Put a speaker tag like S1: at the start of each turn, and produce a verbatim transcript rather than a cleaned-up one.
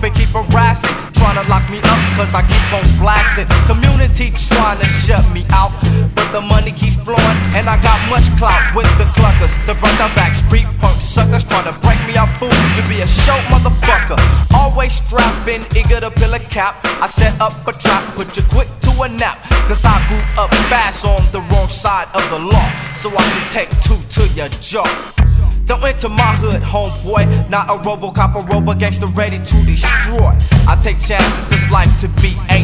S1: and keep harassing, trying to lock me up cause I keep on blasting. Community trying to shut me out, but the money keeps flowing and I got much clout with the cluckers. The brother back street punk suckers trying to break me up, fool. You be a show motherfucker, always strapping, eager to fill a cap. I set up a trap, put you quick to a nap, cause I grew up fast on the wrong side of the law. So watch me take two to your jaw. Don't enter my hood, homeboy. Not a Robocop, a robo gangster ready to destroy. I take chances cause life to be ain't